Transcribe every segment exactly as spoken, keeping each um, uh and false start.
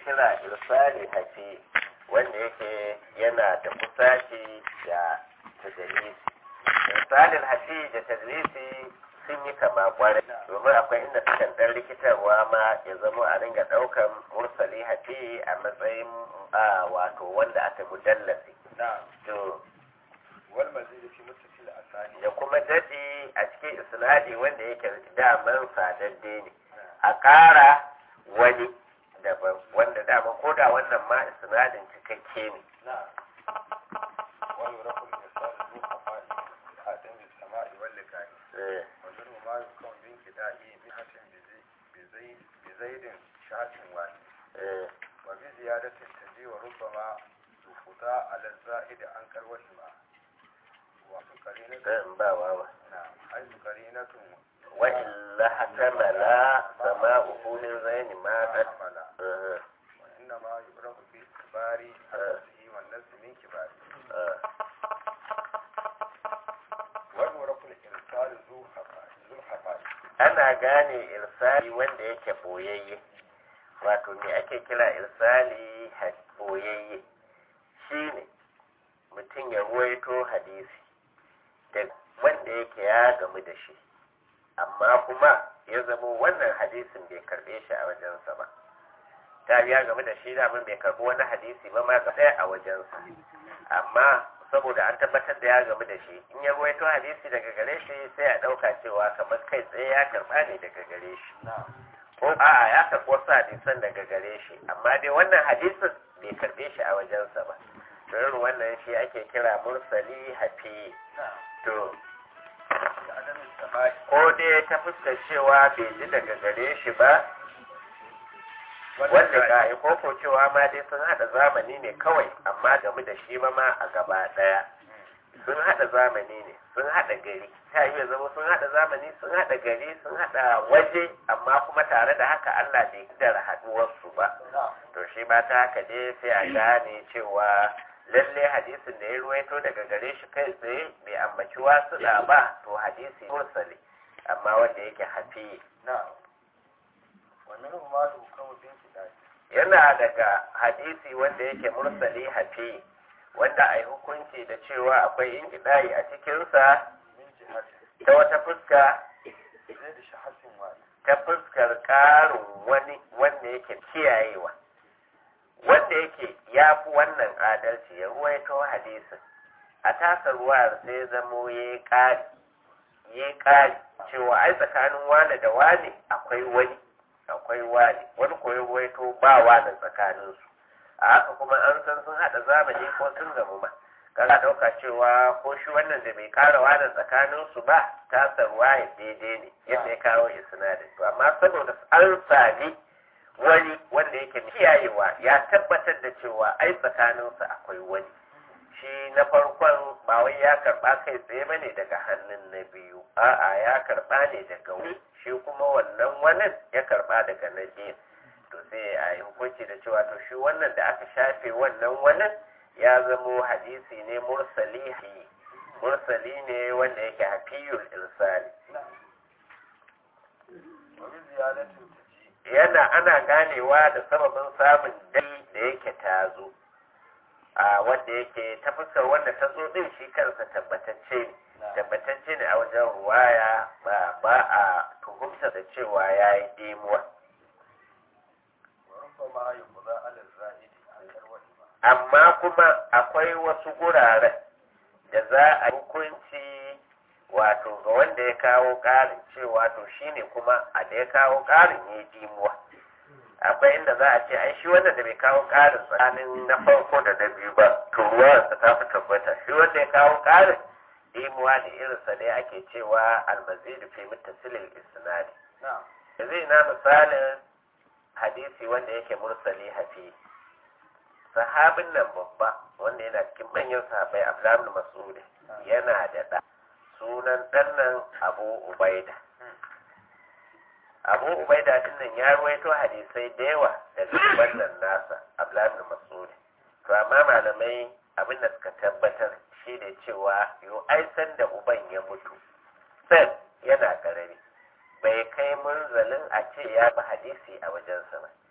kira irsali hafi wanda yake yana da kusaci da tadlisi. Irsalin hafi da tadlisi sun yi kama kwarai domin akwai inda sukan dan rikitarwa ma ya zama a ringa daukan mursali hafi a matsayin a wato wanda aka mudallasi. To wal mazid fi muttasil asani da kuma dadi a cikin isnadi wanda yake daman sadadde ne a ƙara wani daban wanda dama ko da wannan ma isnadin cikakke ne. wal yuraqu al-isal al-muqafai hadan bis sama'i wal liqa'i wa zuru ma yakun bin kida'i bi hatin bi zaid bi zaidin shatin wani wa bi ziyadatin taji wa rubbama futa ala za'id an karwashi ma wa sukarinatu ba wawa na ai sukarinatu wa illa hatamala sama'uhu min zaini ma qad wa inna ma yubraku bi kibari asli wa nafsi min kibari wa yuraku al-irsal zu hafa zu hafa ana gane irsali wanda yake boyayye wato me ake kira irsali boyayye shine mutum ya ruwaito hadisi da wanda yake ya gamu da shi amma kuma ya zama wannan hadisin bai karbe shi a wajensa ba ta ya gamu da shi damin bai karbi wani hadisi ba ma ga ɗaya a wajensa amma saboda an tabbatar da ya gamu da shi in ya ruwaito hadisi daga gare shi sai a ɗauka cewa kamar kai tsaye ya karɓa ne daga gare shi ko a'a ya karɓi wasu hadisan daga gare shi amma dai wannan hadisin bai karbe shi a wajensa ba irin wannan shi ake kira mursali hafi. To ko dai ta fuskar cewa bai ji daga gare shi ba wanda ga yi koko cewa ma dai sun hada zamani ne kawai amma game da shi ma ma a gaba daya sun hada zamani ne sun hada gari ta iya zama sun hada zamani sun hada gari sun hada waje amma kuma tare da haka Allah bai kidara haduwarsu ba to shi ma ta haka dai sai a gane cewa lalle hadisin da ya ruwaito daga gare shi kai tsaye bai ambaci wasu da ba to hadisi mursali amma wanda yake hafi wannan ma da hukumu bin kidai yana daga hadisi wanda yake mursali hafi wanda ai hukunci da cewa akwai inqidai a cikinsa min jihati ta wata fuska zai da shahasin wani ta fuskar karin wani wanda yake kiyayewa wanda yake ya fi wannan adalci ya ruwaito hadisin a tasar ruwayar sai zamo ya yi ƙari ya yi ƙari cewa ai tsakanin wane da wane akwai wani akwai wane wani koyi ruwaito ba wane tsakaninsu a haka kuma an san sun haɗa zamani ko sun gamu ma kana ɗauka cewa ko shi wannan da bai ƙara wane tsakaninsu ba tasar ruwayar daidai ne yadda ya kawo isnadin to amma saboda an sami wani wanda yake kiyayewa ya tabbatar da cewa ai tsakaninsu akwai wani shi na farkon ba wai ya karba kai tsaye bane daga hannun na biyu a'a ya karba ne daga wani shi kuma wannan wannan ya karba daga na biyu to sai a yi hukunci da cewa to shi wannan da aka shafe wannan wannan ya zamo hadisi ne mursali mursali ne wanda yake hafiyul irsali wa bi ziyadatin yana ana ganewa da sababin samun dai da yake tazo a wanda yake ta fuskar wanda ta zo din shi kansa tabbatacce ne tabbatacce ne a wajen ruwaya ba ba a tuhumta da cewa ya yi demuwa amma kuma akwai wasu guraren da za a hukunci wato ga wanda ya kawo ƙarin cewa to shine kuma a da ya kawo ƙarin ya dimuwa akwai inda za a ce ai shi wanda da bai kawo ƙarin tsakanin na farko da na biyu ba to ruwansa ta fi tabbata shi wanda ya kawo ƙarin dimuwa da irinsa ne ake cewa almazidu fi muttasilil isnadi da zai na misalin hadisi wanda yake mursali hafi sahabin nan babba wanda yana cikin manyan sahabai Abdullah ibn Mas'ud yana da ɗa sunan ɗannan Abu Ubaida. Abu Ubaida din nan ya ruwaito hadisai da yawa daga wannan nasa Abdullah ibn Mas'ud. To amma malamai abin da suka tabbatar shi ne cewa yo ai san da uban ya mutu. Sai yana karami bai kai munzalin a ce ya bi hadisi a wajensa ba.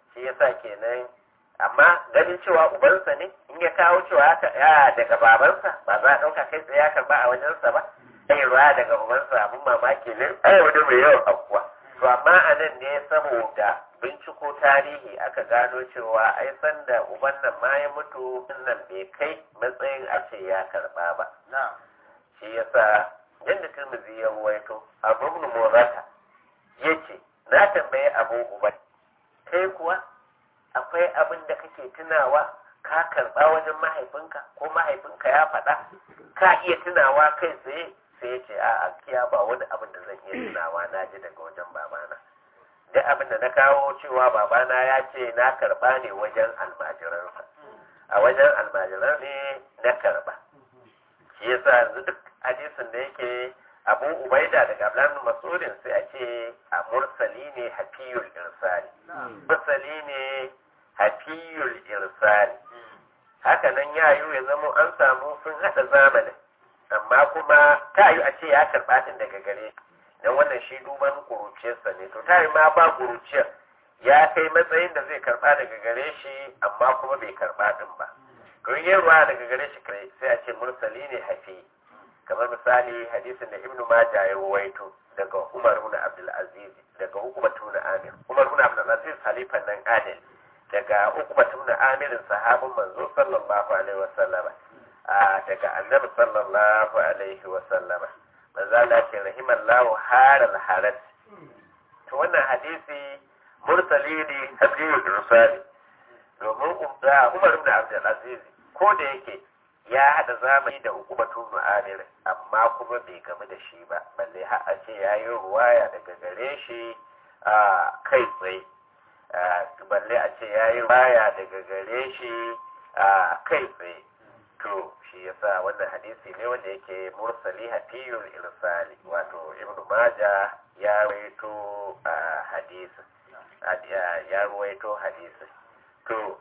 shi yasa kenan amma ganin cewa ubansa ne in ya kawo cewa haka ya daga babansa ba za a ɗauka kai tsaye ya karba a wajensa ba sai ruwa daga ubansa abin mamaki ne ai wani mai yawan afuwa to amma a nan ne saboda binciko tarihi aka gano cewa ai sanda uban nan ma ya mutu nan bai kai matsayin a ce ya karba ba shi yasa yadda Tirmidhi ya ruwaito Abu Ibn Murrata yace na tambaye Abu Ubayd kai kuwa akwai abin da kake tunawa ka karba wajen mahaifinka ko mahaifinka ya faɗa ka iya tunawa kai tsaye sai yace a'a kiya ba wani abin da zan iya tunawa na ji daga wajen babana duk abin da na kawo cewa babana ya ce na karba ne wajen almajiransa a wajen almajiran ne na karba shi yasa yanzu duk hadisin da yake Abu Ubaida daga Abdullah Mas'udin sai a ce a mursali ne hafiyul irsali mursali ne hafiyul irsali haka nan yayu ya zamo an samu sun hada zamanin amma kuma ta yi a ce ya karba din daga gare dan wannan shi duban kuruciyarsa ne to ta yi ma ba kuruciyar ya kai matsayin da zai karba daga gare shi amma kuma bai karba din ba to yin ruwa daga gare shi kai sai a ce mursali ne hafi kamar misali hadisin da Ibn Majah ya ruwaito daga Umar ibn Abdul Aziz daga Uqbah ibn Amir Umar ibn Abdul Aziz halifan nan adil daga Uqbah ibn Amir sahabin manzo sallallahu alaihi wasallam a daga Annabi sallallahu alaihi wasallam manzo Allah ce rahimallahu haral harat to wannan hadisi mursali ne hadisi rusali domin Umar ibn Abdul Aziz ko da yake ya hada zamani da hukumatun mu'amir amma kuma bai gamu da shi ba balle har a ce ya yi ruwaya daga gare shi a kai tsaye balle a ce ya yi ruwaya daga gare shi a kai tsaye to shi yasa wannan hadisi ne wanda yake mursali hafiyul irsali wato ibnu maja ya rawaito hadisi ya rawaito hadisi to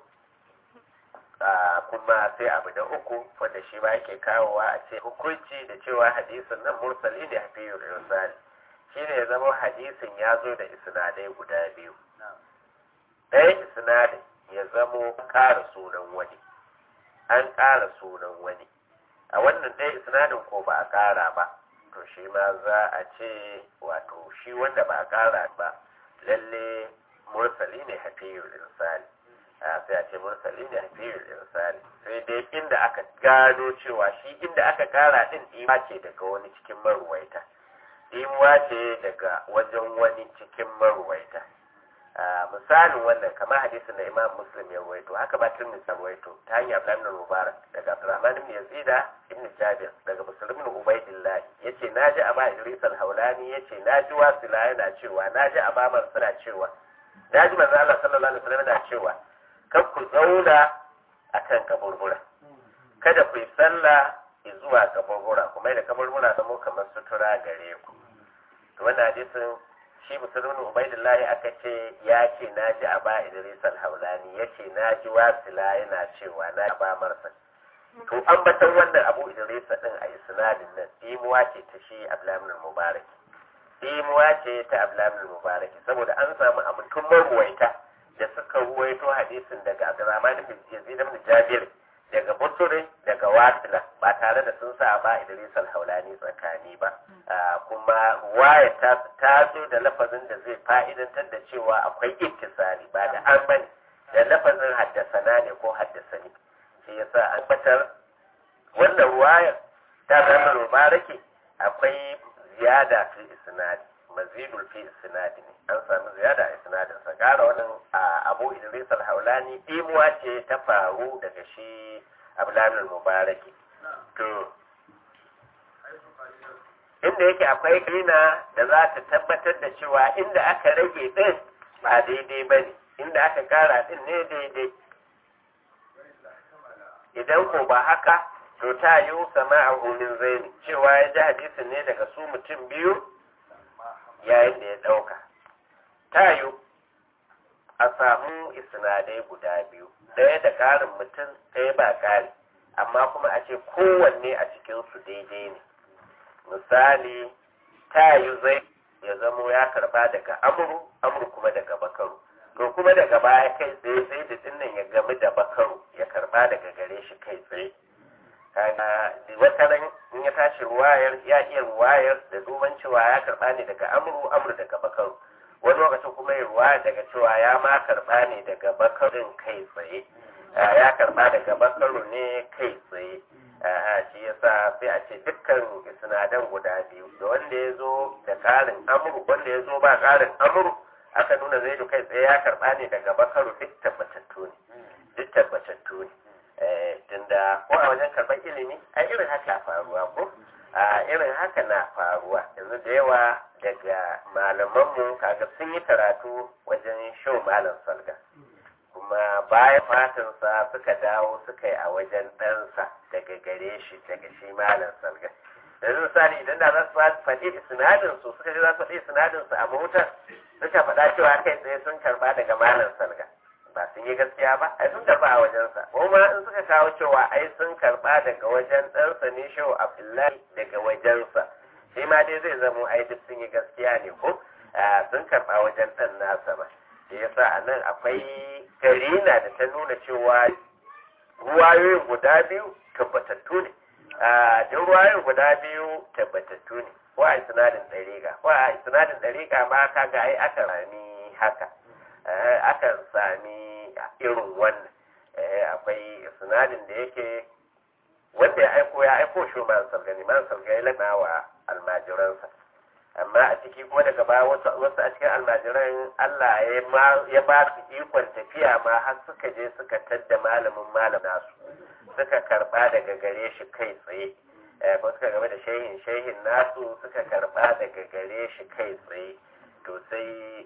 Uh, kuma sai abu da uku wanda shi ba yake kawowa a ce hukunci da cewa hadisin nan mursali ne hafiyul irsali shine ya zama hadisin ya zo da isnadai guda biyu ɗaya isnadin ya zamo ƙara sunan wani an ƙara sunan wani a wannan ɗaya isnadin ko ba a ƙara ba to shi ma za a ce wato shi wanda ba a ƙara ba lalle mursali ne hafiyul irsali sai a ce mursali ne hafiyul irsali sai dai inda aka gano cewa shi inda aka kara din ima ce daga wani cikin maruwaita imuwa ce daga wajen wani cikin maruwaita misalin wannan kamar hadisin da Imam Muslim ya ruwaito haka ba Tirmidhi ya ruwaito ta hanyar Abdullah ibn Mubarak daga Abdurrahman ibn Yazid ibn Jabir daga Muslim ibn Ubaydillah yace naji Aba Idris al-Hawlani yace naji Wasila yana cewa naji Aba Mansur cewa naji manzo Allah sallallahu alaihi wasallam yana cewa kan ku zauna a kan kaburbura kada ku yi sallah zuwa kaburbura kuma da kaburbura zama kamar sutura gare ku to wannan hadisin shi musulmin ubaidullahi aka ce ya ce na ji Aba Idris al-Hawlani ya ce na ji Wasila yana cewa na Aba Marsa to an batan wannan Abu Idris din a isnadin nan imuwa ce ta shi Abdullah ibn Mubarak imuwa ce ta Abdullah ibn Mubarak saboda an samu a mutum maruwaita da suka ruwaito hadisin daga Abdurrahman ibn Yazid ibn Jabir daga Busuri daga Wasila ba tare da sun sa ba Idris al-Hawlani tsakani ba kuma ruwaya ta ta zo da lafazin da zai fa'idantar da cewa akwai ittisali ba da an bane da lafazin haddasana ne ko haddasani shi yasa an batar wannan ruwayar ta zama mubaraki akwai ziyada fi isnadi mazidul fi isnadi ne an samu ziyada a isnadin sa gara wannan Abu Idris al-Hawlani imuwa ce ta faru daga shi Abdullah Mubaraki to inda yake akwai kina da za ta tabbatar da cewa inda aka rage din ba daidai bane inda aka kara din ne daidai idan ko ba haka to ta yi sama'ahu min zaini cewa ya ji hadisin ne daga su mutum biyu yayin da ya ɗauka ta yi a samu isnadai guda biyu ɗaya da ƙarin mutum ɗaya ba ƙari amma kuma a ce kowanne a cikinsu daidai ne misali ta yi zai ya zamo ya karba daga amuru amuru kuma daga bakaru to kuma daga baya kai tsaye sai da dinnan ya gamu da bakaru ya karba daga gare shi kai tsaye kaga wata ran in ya tashi ruwayar ya iya ruwayar da duban cewa ya karba ne daga amru amru daga bakaru wani lokacin kuma ya ruwaya daga cewa ya ma karba ne daga bakarin kai tsaye ya karba daga bakaru ne kai tsaye shi yasa sai a ce dukkan isnadan guda biyu da wanda ya zo da karin amru wanda ya zo ba karin amru aka nuna zaidu kai tsaye ya karba ne daga bakaru duk tabbatattu ne duk tabbatattu ne tunda ko a wajen karɓar ilimi a irin haka na faruwa ko a irin haka na faruwa yanzu da yawa daga malamanmu kaga sun yi karatu wajen shau malam salga kuma bayan fatinsa suka dawo suka yi a wajen ɗansa daga gare shi daga shi malam salga yanzu misali idan da za su faɗi sinadin su suka je za su faɗi sinadin su a motar suka faɗa cewa kai tsaye sun karɓa daga malam salga ba sun yi gaskiya ba ai sun karba a wajensa kuma in suka kawo cewa ai sun karba daga wajen ɗansa ne shehu abdullahi daga wajensa shi ma dai zai zamo ai duk sun yi gaskiya ne ko sun karba wajen ɗan nasa ba shi yasa a nan akwai karina da ta nuna cewa ruwayoyin guda biyu tabbatattu ne duk ruwayoyin guda biyu tabbatattu ne ko a sinadin ɗariƙa ko a sinadin ɗariƙa ma kaga ai aka rami haka akan sami irin wannan akwai sinadin da yake wanda ya aiko ya aiko shi man salgani man salga ya lana wa almajiransa amma a ciki kuma daga baya wasu wasu a cikin almajiran Allah ya ba su ikon tafiya ma har suka je suka tadda malamin malam nasu suka karba daga gare shi kai tsaye ko suka game da shehin shehin nasu suka karba daga gare shi kai tsaye to sai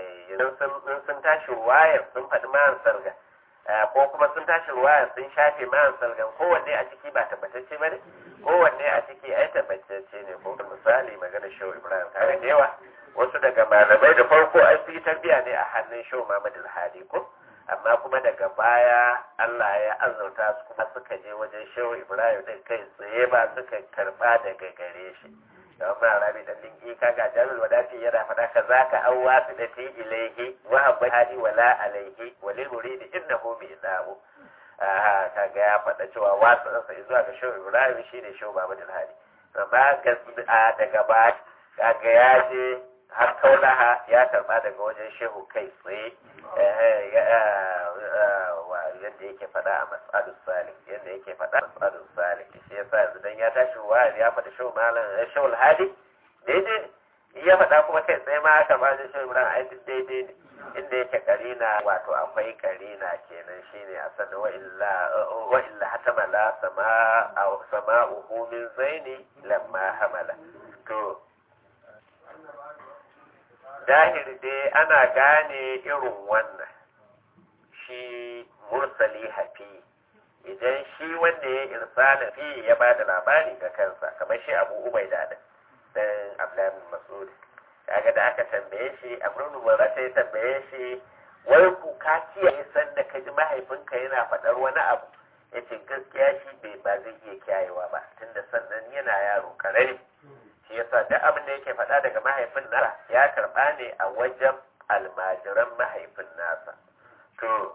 idan sun tashi ruwayar sun faɗi mayan salga ko kuma sun tashi ruwayar sun shafe mayan salgan kowanne a ciki ba tabbatacce ba ne kowanne a ciki ai tabbatacce ne ko misali magana shehu ibrahim tare da yawa wasu daga malamai da farko ai su yi tarbiya ne a hannun shehu muhammad al-hadi ko amma kuma daga baya Allah ya azurta su kuma suka je wajen shehu ibrahim din kai tsaye ba suka karba daga gare shi da ma rabi da linki kaga jalul wadati yana faɗa ka zaka an wasu da ti ilaihi wa habba hadi wala alaihi walil muridi innahu bi idahu aha kaga ya faɗa cewa wasu sa zuwa ga shehu ibrahim shine shehu Muhammad al-Hadi amma gaskiya daga ba kaga ya je har kaulaha ya karba daga wajen shehu kai tsaye yadda yake faɗa a mas'alus salih yadda yake faɗa a mas'alus salih shi yasa yanzu dan ya tashi ruwa ya faɗa shehu malam shehu al-Hadi daidai ya faɗa kuma kai tsaye ma aka ba da shehu ibrahim ai duk daidai ne inda yake karina wato akwai karina kenan shine a sanin wa illa wa illa hatama la sama sama'uhu min zaini lamma hamala to dahiri dai ana gane irin wannan shi mursali hafi idan shi wanda ya irsala fi ya ba da labari ga kansa kamar shi abu ubaida da dan abdullahi bin mas'ud kaga da aka tambaye shi abu nubara ta ya tambaye shi wai ku ka kiyaye sanda ka ji mahaifinka yana faɗar wani abu yace gaskiya shi bai ba zai iya kiyayewa ba tunda sannan yana yaro karami shi yasa duk abin da yake faɗa daga mahaifin nasa ya karɓa ne a wajen almajiran mahaifin nasa to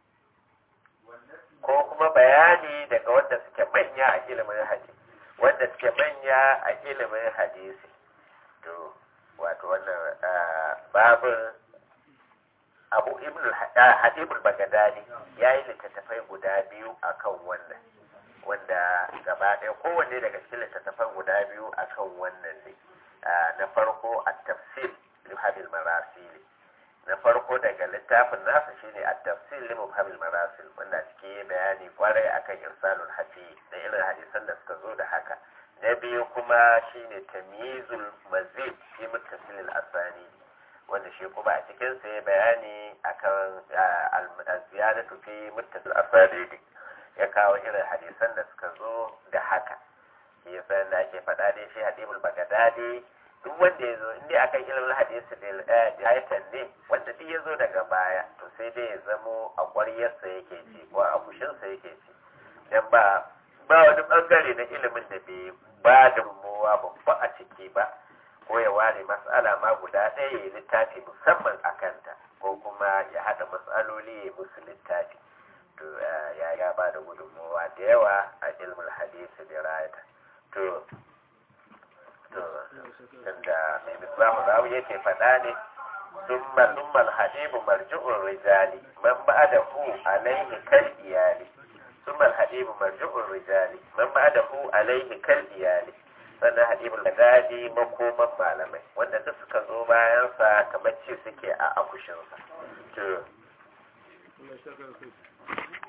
ko kuma bayani daga wanda suke manya a ilimin hadisi wanda suke manya a ilimin hadisi to wato wannan babin abu ibn al-hadib al-baghdadi yayi littattafai guda biyu akan wannan wanda gaba ɗaya kowanne daga cikin littattafan guda biyu akan wannan ne na farko at-tafsir li hadil marasil na farko daga littafin nasa shine at-tafsir li mubhamil marasil wanda cike bayani kwarai akan irsalul hafi da irin hadisan da suka zo da haka na biyu kuma shine tamyizul mazid fi muttasil al-asani wanda shi kuma a cikin sa ya bayani akan al-ziyadatu fi muttasil al-asani ya kawo irin hadisan da suka zo da haka shi yasa da ake faɗa dai shi hadibul bagdadi duk wanda ya zo inda akan ilimin hadisi da ayatan ne wanda duk ya zo daga baya to sai dai ya zamo a ƙwaryarsa yake ci ko a kushinsa yake ci dan ba ba wani bangare na ilimin da bai ba da mummuwa babba a ciki ba ko ya ware mas'ala ma guda ɗaya ya littafi musamman a kanta ko kuma ya haɗa matsaloli ya musu littafi to ya ya ba da gudunmawa da yawa a ilmul hadisi da rayata to to tunda mai misbahu rawi yake faɗa ne summa summa al-hadibu marju'ur rijali man ba'dahu alayhi kal iyali summa al-hadibu marju'ur rijali man ba'dahu alayhi kal iyali sannan hadibul gadi makoman malamai wanda duk suka zo bayan sa kamar ce suke a akushin sa to